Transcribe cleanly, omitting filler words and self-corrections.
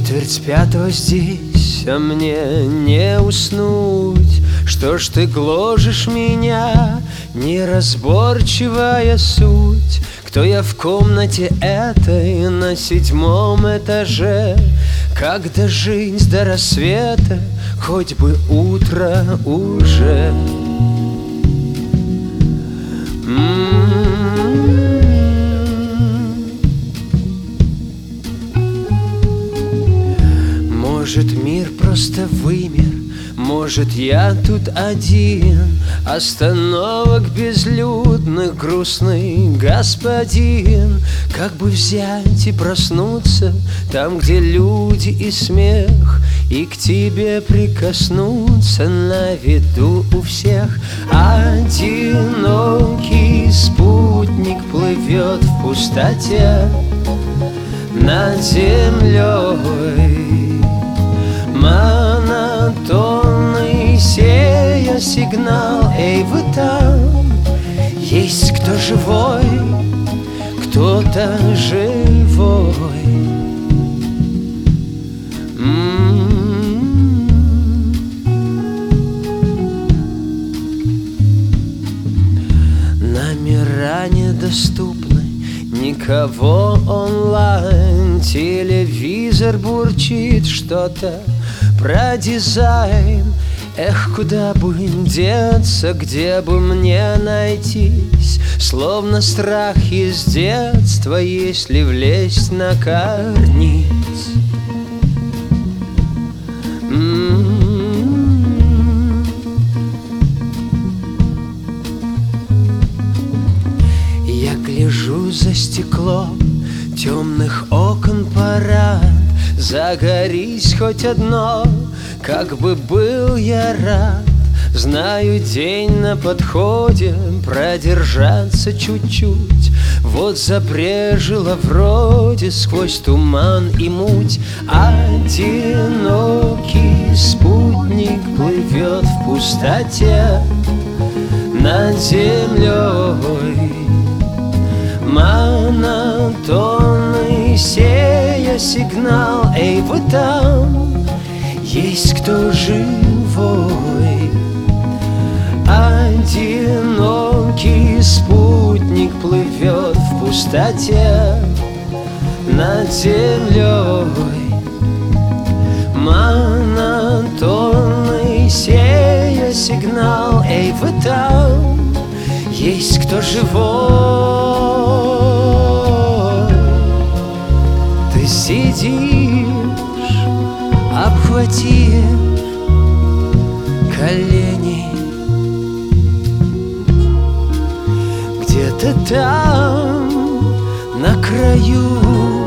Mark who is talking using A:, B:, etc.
A: 4:45 здесь, а мне не уснуть. Что ж ты гложешь меня, неразборчивая суть? Кто я в комнате этой на 7-м этаже? Как дожить до рассвета, хоть бы утро уже. Может, мир просто вымер, может, я тут один. Остановок безлюдных, грустный господин. Как бы взять и проснуться там, где люди и смех, и к тебе прикоснуться на виду у всех. Одинокий спутник плывет в пустоте над землей, монотонный сея сигнал. Эй, вы там, есть кто живой, кто-то живой. Номера недоступны, никого онлайн. Телевизор бурчит что-то про дизайн. Эх, куда бы деться, где бы мне найтись? Словно страх из детства, если влезть на карниз. Я гляжу за стекло темных окон парад. Загорись хоть одно, как бы был я рад. Знаю, день на подходе, продержаться чуть-чуть. Вот забрежила вроде сквозь туман и муть. Одинокий спутник плывет в пустоте над землей, монотонный сея сигнал. Эй, вы там, есть кто живой? Одинокий спутник плывет в пустоте над землей, монотонный сея сигнал. Эй, вы там, есть кто живой? Ты сидишь, обхватив колени, где-то там на краю